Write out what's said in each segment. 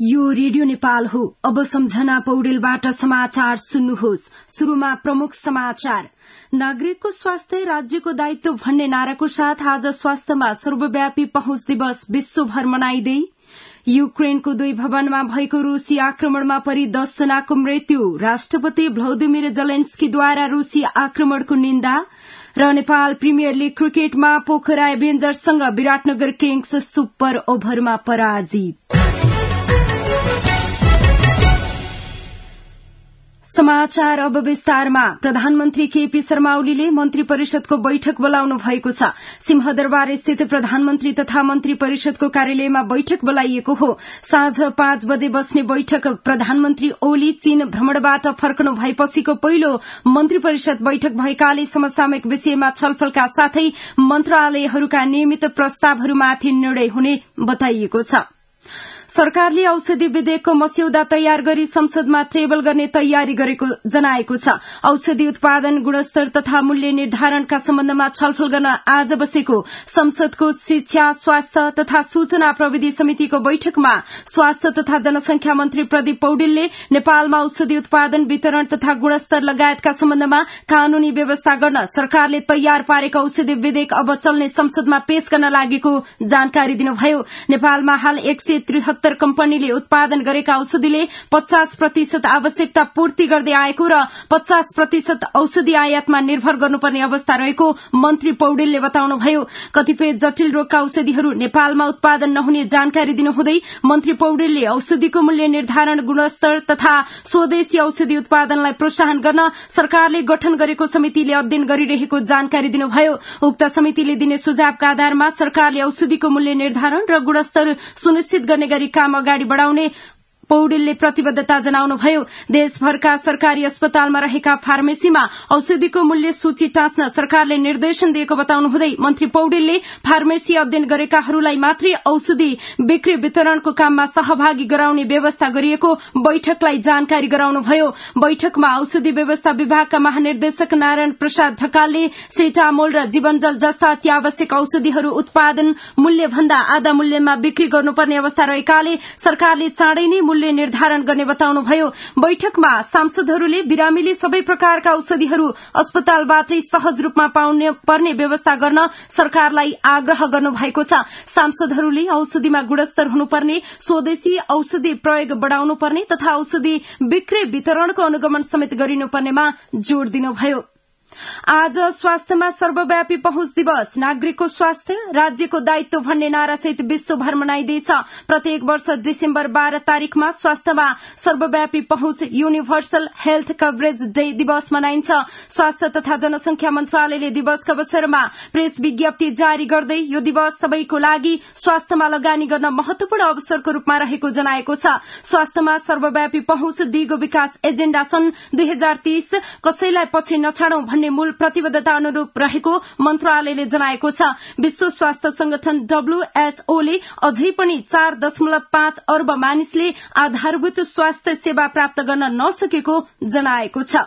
यो रेडियो नेपाल हो। अब सम्झना पौडेलबाट समाचार सुन्नुहोस्। शुरूमा प्रमुख समाचार। नागरिकको स्वास्थ्य राज्यको दायित्व भन्ने नाराको साथ आज स्वास्थ्यमा सर्वव्यापी पहुँच दिवस विश्वभर मनाइँदै युक्रेनको 2 भवनमा भएको रूसी आक्रमणमा परि 10 जनाको मृत्यु। राष्ट्रपति भ्लादिमिर जेलेन्स्कीद्वारा रूसी आक्रमणको निन्दा र नेपाल प्रिमियर लीग क्रिकेटमा पोखरा एभेन्जर्ससँग विराटनगर किङ्स सुपर ओभरमा पराजित। समाचार अब विस्तारमा। प्रधानमन्त्री केपी शर्मा ओलीले मन्त्री परिषदको बैठक बोलाउनु भएको छ। सिंहदरबार स्थित प्रधानमन्त्री तथा मन्त्री परिषदको कार्यालयमा बैठक बोलाइएको हो। साँझ 5 बजे बस्ने बैठक प्रधानमन्त्री ओली चीन भ्रमणबाट फर्कनु भएपछिको पहिलो मन्त्री परिषद बैठक भएकाले समसामयिक विषयमा छलफलका साथै मन्त्रालयहरूका नियमित प्रस्तावहरूमाथि निर्णय हुने बताइएको छ। सरकारले औषधि विधेयकको मस्यौदा तयार गरी संसदमा टेबल गर्ने तयारी गरेको जनाएको छ। औषधि उत्पादन, गुणस्तर तथा मूल्य निर्धारणका सम्बन्धमा छलफल गर्न आज बसेको संसदको शिक्षा, स्वास्थ्य तथा सूचना प्रविधि समितिको बैठकमा स्वास्थ्य तथा जनसंख्या मन्त्री प्रदीप पौडेलले नेपालमा औषधि उत्पादन, वितरण तथा गुणस्तर लगायतका सम्बन्धमा कानूनी व्यवस्था गर्न सरकारले तयार पारेको औषधि विधेयक अब चल्ने संसदमा पेश गर्न लागेको जानकारी दिनुभयो। नेपालमा हाल 173 कम्पनीले उत्पादन गरेका औषधिले 50% आवश्यकता पूर्ति गर्दै आएको र 50% औषधि आयातमा निर्भर गर्नुपर्ने अवस्था रहेको मन्त्री पौडेलले बताउनुभयो। कतिपय जटिल रोगका औषधिहरू नेपालमा उत्पादन नहुने जानकारी दिनुहुँदै मन्त्री पौडेलले औषधिको मूल्य निर्धारण, गुणस्तर तथा स्वदेशी औषधि उत्पादनलाई प्रोत्साहन गर्न सरकारले गठन गरेको समितिले अध्ययन गरिरहेको जानकारी दिनुभयो। उक्त समितिले दिने सुझावका आधारमा सरकारले औषधिको मूल्य निर्धारण र गुणस्तर सुनिश्चित गर्ने गरी काम अगाडि बढ़ाउने पौडेलले प्रतिबद्धता जनाउनुभयो। देशभरका सरकारी अस्पतालमा रहेका फार्मेसीमा औषधिको मूल्य सूची टाँच्न सरकारले निर्देशन दिएको बताउनुहुँदै मन्त्री पौडेलले फार्मेसी अध्ययन गरेकाहरूलाई मात्रै औषधि बिक्री वितरणको काममा सहभागी गराउने व्यवस्था गरिएको बैठकलाई जानकारी गराउनुभयो। बैठकमा औषधि व्यवस्था विभागका महानिर्देशक नारायण प्रसाद ढकालले सेटामोल र जीवनजल जस्ता अत्यावश्यक औषधिहरू उत्पादन मूल्यभन्दा आधा मूल्यमा बिक्री गर्नुपर्ने अवस्था रहेकाले सरकारले चाँडै नै मूल्य निर्धारण गर्ने बताउनुभयो। बैठकमा सांसदहरूले बिरामीले सबै प्रकारका औषधिहरू अस्पतालबाटै सहज रूपमा पाउन पर्ने व्यवस्था गर्न सरकारलाई आग्रह गर्नुभएको छ। सांसदहरूले औषधिमा गुणस्तर हुनुपर्ने, स्वदेशी औषधि प्रयोग बढ़ाउनुपर्ने तथा औषधि बिक्री वितरणको अनुगमन समेत गरिनुपर्नेमा जोड़ दिनुभयो। आज स्वास्थ्यमा सर्वव्यापी पहुँच दिवस। नागरिकको स्वास्थ्य राज्यको दायित्व भन्ने नारासहित विश्वभर मनाइँदैछ। प्रत्येक वर्ष डिसेम्बर 12 तारिकमा स्वास्थ्यमा सर्वव्यापी पहुँच युनिभर्सल हेल्थ कभरेज डे दिवस मनाइन्छ। स्वास्थ्य तथा जनसंख्या मन्त्रालयले दिवसको अवसरमा प्रेस विज्ञप्ति जारी गर्दै यो दिवस सबैको लागि स्वास्थ्यमा लगानी गर्न महत्वपूर्ण अवसरको रूपमा रहेको जनाएको छ। स्वास्थ्यमा सर्वव्यापी पहुँच दिगो विकास एजेण्डा सन् 2030 कसैलाई पछि नछाडौं भन्ने मूल प्रतिबद्धता अनुरूप रहेको मन्त्रालयले जनाएको छ। विश्व स्वास्थ्य संगठन WHO ले अझै पनि 4.5 अर्ब मानिसले आधारभूत स्वास्थ्य सेवा प्राप्त गर्न नसकेको जनाएको छ।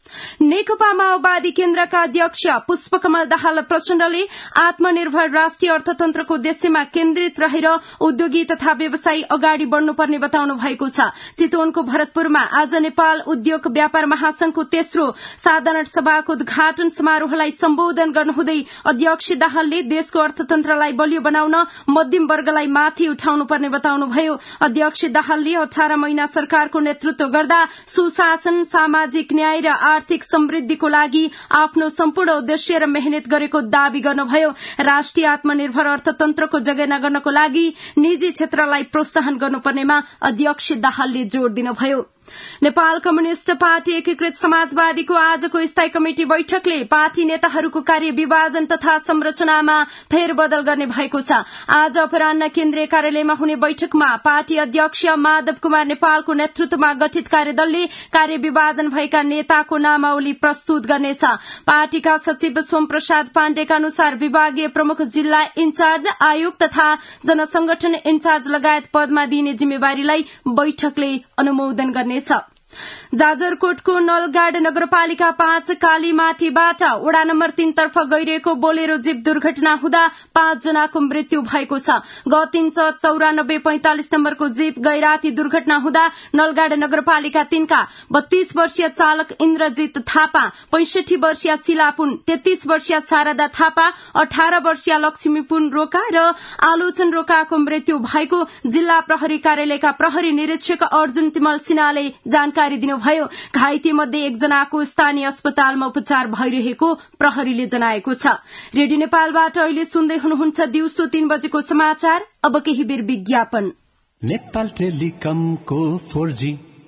नेकपा माओवादी केन्द्रका अध्यक्ष पुष्पकमल दाहाल प्रचण्डले आत्मनिर्भर राष्ट्रिय अर्थतन्त्रको उद्देश्यमा केन्द्रित रहेर उद्योगी तथा व्यवसायी अगाडि बढ़नुपर्ने बताउनु भएको छ। चितवनको भरतपुरमा आज नेपाल उद्योग व्यापार महासंघको तेस्रो साधारण सभाको उद्घाटन समारोहलाई सम्बोधन गर्नुहुँदै अध्यक्ष दाहालले देशको अर्थतन्त्रलाई बलियो बनाउन मध्यम वर्गलाई माथि उठाउनुपर्ने बताउनुभयो। अध्यक्ष दाहालले 18 महिना सरकारको नेतृत्व गर्दा सुशासन, सामाजिक न्याय र आर्थिक समृद्धिको लागि आफ्नो सम्पूर्ण उद्देश्य र मेहनत गरेको दावी गर्नुभयो। राष्ट्रिय आत्मनिर्भर अर्थतन्त्रको जगेर्ना गर्नको लागि निजी क्षेत्रलाई प्रोत्साहन गर्नुपर्नेमा अध्यक्ष दाहालले जोड़ दिनुभयो। नेपाल कम्युनिष्ट पार्टी एकीकृत समाजवादीको आजको स्थायी कमिटी बैठकले पार्टी नेताहरूको कार्य विभाजन तथा संरचनामा फेरबदल गर्ने भएको छ। आज अपराह्न केन्द्रीय कार्यालयमा हुने बैठकमा पार्टी अध्यक्ष माधव कुमार नेपालको नेतृत्वमा गठित कार्यदलले कार्य विभाजन भएका नेताको नामावली प्रस्तुत गर्नेछ। पार्टीका सचिव सोम प्रसाद पाण्डेका अनुसार विभागीय प्रमुख, जिल्ला इन्चार्ज, आयोग तथा जनसंगठन इन्चार्ज लगायत पदमा दिइने जिम्मेवारीलाई बैठकले अनुमोदन गर्ने। जाजरकोटको नलगाड नगरपालिका 5 कालीमाटीबाट वडा नम्बर 3 तर्फ गइरहेको बोलेरो जीप दुर्घटना हुँदा 5 जनाको मृत्यु भएको छ। ग3 9445 नम्बरको जीप गैराती दुर्घटना हुँदा नलगाड नगरपालिका 3 का 32 वर्षीय चालक इन्द्रजित थापा, 65 वर्षीय शिलापुन, 33 वर्षीय शारदा थापा, 18 वर्षीय लक्ष्मीपुन रोका र आलोचन रोकाको मृत्यु भएको जिल्ला प्रहरी कार्यालयका प्रहरी निरीक्षक अर्जुन तिमल सिन्हाले जानकारी दिनुभयो। घाइते मध्ये एकजनाको स्थानीय अस्पतालमा उपचार भइरहेको प्रहरीले जनाएको छ। रेडियो नेपालबाट अहिले सुन्दै हुनुहुन्छ दिउँसो 3 बजेको समाचार। अब केही बेर विज्ञापन। नेपाल टेलिकमको 4G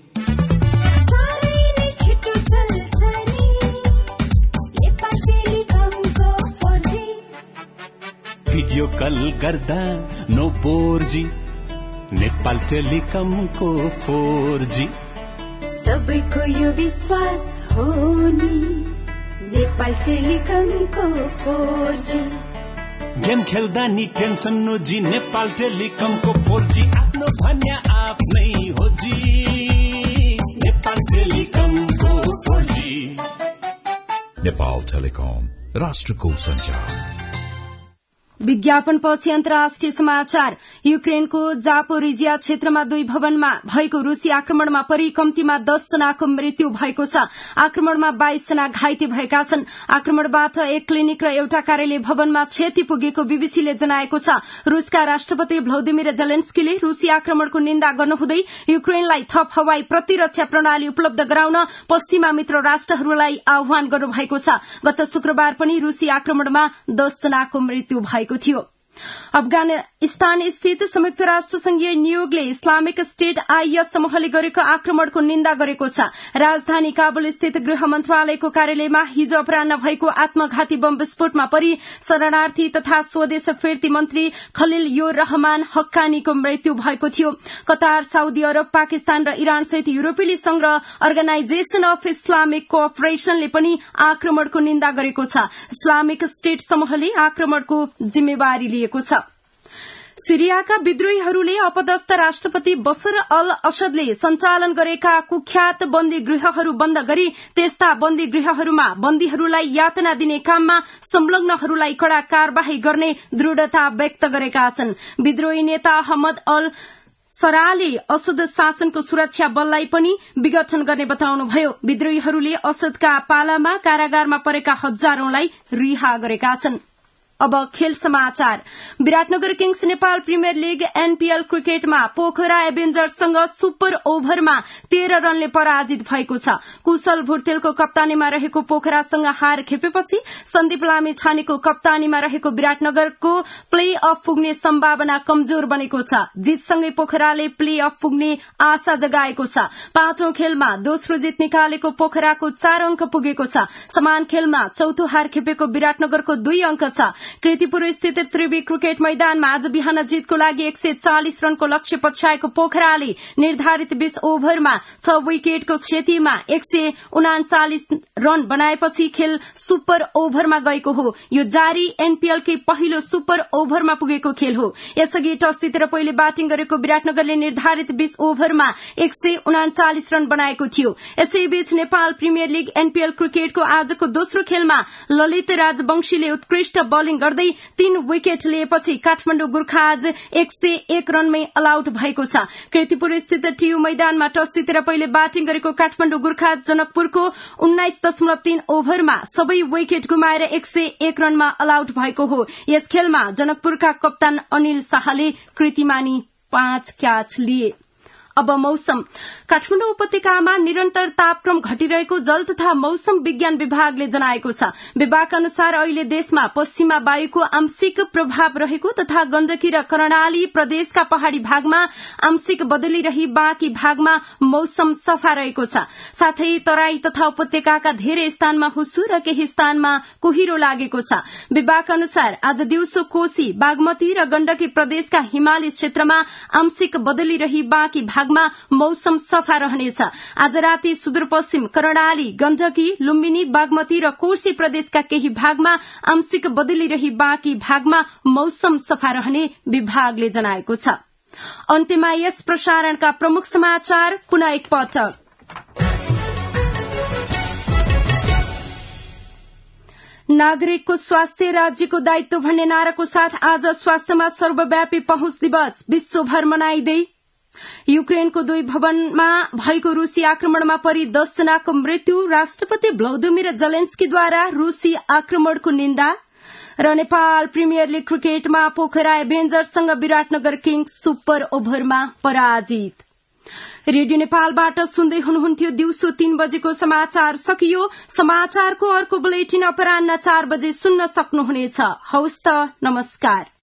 भिडियो कल गर्दा नो बोर्जी। नेपाल टेलिकमको 4G सबैको यो विश्वास हो नि। नेपाल टेलिकमको 4G गेम खेल्दा नि टेन्सन नोजी। नेपाल टेलिकमको 4G आफ्नो भन्या आफ्नै हो जी। नेपाल टेलिकमको 4G। नेपाल टेलिकम राष्ट्रको संचार। विज्ञापनपछि अन्तर्राष्ट्रिय समाचार। युक्रेनको जापोरिजिया क्षेत्रमा 2 भवनमा भएको रूसी आक्रमणमा परि कम्तीमा 10 जनाको मृत्यु भएको छ। आक्रमणमा 22 जना घाइते भएका छन्। आक्रमणबाट एक क्लिनिक र एउटा कार्यालय भवनमा क्षति पुगेको बीबीसीले जनाएको छ। रूसका राष्ट्रपति भ्लादिमिर जेलेन्स्कीले रूसी आक्रमणको निन्दा गर्नुहुँदै युक्रेनलाई थप हवाई प्रतिरक्षा प्रणाली उपलब्ध गराउन पश्चिमा मित्र राष्ट्रहरूलाई आह्वान गर्नुभएको छ। गत शुक्रबार पनि रूसी आक्रमणमा 10 जनाको मृत्यु भएको थियो। अफगानिस्तान स्थित संयुक्त राष्ट्र संघीय नियोगले इस्लामिक स्टेट आईएस समूहले गरेको आक्रमणको निन्दा गरेको छ। राजधानी काबुल स्थित गृह मन्त्रालयको कार्यालयमा हिजो अपराह्न भएको आत्मघाती बम विस्फोटमा परि शरणार्थी तथा स्वदेश फिर्ती मन्त्री खलिल यो रहमान हक्कानीको मृत्यु भएको थियो। कतार, साउदी अरब, पाकिस्तान र इरान सहित युरोपेली संघ र अर्गनाइजेशन अफ इस्लामिक कोअपरेशनले पनि आक्रमणको निन्दा गरेको छ। इस्लामिक स्टेट समूहले आक्रमणको जिम्मेवारी लिएको छ। सिरियाका विद्रोहीहरूले अपदस्थ राष्ट्रपति बशर अल असदले सञ्चालन गरेका कुख्यात बन्दी गृहहरू बन्द गरी त्यस्ता बन्दी गृहहरूमा बन्दीहरूलाई यातना दिने काममा संलग्नहरूलाई कड़ा कार्यवाही गर्ने दृढ़ता व्यक्त गरेका छन्। विद्रोही नेता अहमद अल सराले असद शासनको सुरक्षा बललाई पनि विघटन गर्ने बताउनुभयो। विद्रोहीहरूले असदका पालामा कारागारमा परेका हजारौंलाई रिहा गरेका छन्। अब खेल समाचार। Biratnagar kings Nepal premier league NPL क्रिकेटमा पोखरा एभेन्जर्ससँग सुपर ओभरमा 13 रनले पराजित भएको छ। कुशल भुर्तेलको कप्तानीमा रहेको पोखरासँग हार खेपेपछि सन्दीप लामिछानेको कप्तानीमा रहेको विराटनगरको प्ले अफ पुग्ने सम्भावना कमजोर बनेको छ। जितसँगै पोखराले प्ले अफ पुग्ने आशा जगाएको छ। 5औं खेलमा दोस्रो जित निकालेको पोखराको 4 अंक पुगेको छ। समान खेलमा चौथो हार खेपेको विराटनगरको 2 अंक छ। कृतिपुर स्थित त्रिवी क्रिकेट मैदानमा आज बिहान जितको लागि 140 रनको लक्ष्य पछ्याएको पोखराले निर्धारित 20 ओभरमा 6 विकेटको क्षतिमा 139 रन बनाएपछि खेल सुपर ओभरमा गएको हो। यो जारी एनपीएलकै पहिलो सुपर ओभरमा पुगेको खेल हो। यसअघि टस जितेर पहिले ब्याटिङ गरेको विराटनगरले निर्धारित 20 ओभरमा 139 रन बनाएको थियो। यसैबीच नेपाल प्रिमियर लीग एनपीएल क्रिकेटको आजको दोस्रो खेलमा ललित राजवंशीले उत्कृष्ट बलिङ गर्दै 3 विकेट लिएपछि काठमाडौँ गोर्खा आज 101 रनमै अलआउट भएको छ। कृतिपुर स्थित टियु मैदानमा टस जितेर पहिले ब्याटिङ गरेको काठमाडौँ गोर्खा जनकपुरको 19.3 ओभरमा सबै विकेट गुमाएर 101 रनमा अलआउट भएको हो। यस खेलमा जनकपुरका कप्तान अनिल शाहले कृतिमानी 5 क्याच लिए। अब मौसम। काठमाडौँ उपत्यकामा निरन्तर तापक्रम घटिरहेको जल तथा मौसम विज्ञान विभागले जनाएको छ। विभागका अनुसार अहिले देशमा पश्चिमा वायुको आंशिक प्रभाव रहेको तथा गण्डकी र कर्णाली प्रदेशका पहाड़ी भागमा आंशिक बदली रही बाँकी भागमा मौसम सफा रहेको छ। साथै तराई तथा उपत्यकाका धेरै स्थानमा हुस्सु र केही स्थानमा कुहिरो लागेको छ। विभागका अनुसार आज दिउँसो कोशी, बागमती र गण्डकी प्रदेशका हिमाली क्षेत्रमा आंशिक बदली रही बाँकी भागमा मौसम सफा रहनेछ। आज राति सुदूरपश्चिम कर्णाली, गण्डकी, लुम्बिनी, बागमती र कोशी प्रदेशका केही भागमा आंशिक बदली रही बाँकी भागमा मौसम सफा रहने विभागले जनाएको छ। अन्त्यमा यस प्रसारणका प्रमुख समाचार पुनः एकपटक। नागरिकको स्वास्थ्य राज्यको दायित्व भन्ने नाराको साथ आज स्वास्थ्यमा सर्वव्यापी पहुँच दिवस विश्वभर मनाइँदै। युक्रेनको 2 भवनमा भएको रूसी आक्रमणमा परि 10 जनाको मृत्यु। राष्ट्रपति भ्लादिमिर जेलेन्स्कीद्वारा रूसी आक्रमणको निन्दा। र नेपाल प्रिमियर लीग क्रिकेटमा पोखरा एभेन्जर्ससँग विराटनगर किङ्स सुपर ओभरमा पराजित। रेडियो नेपालबाट सुन्दै हुनुहुन्थ्यो दिउँसो 3 बजेको समाचार सकियो। समाचारको अर्को बुलेटिन अपराह्न 4 बजे सुन्न सक्नुहुनेछ। हवस् त, नमस्कार।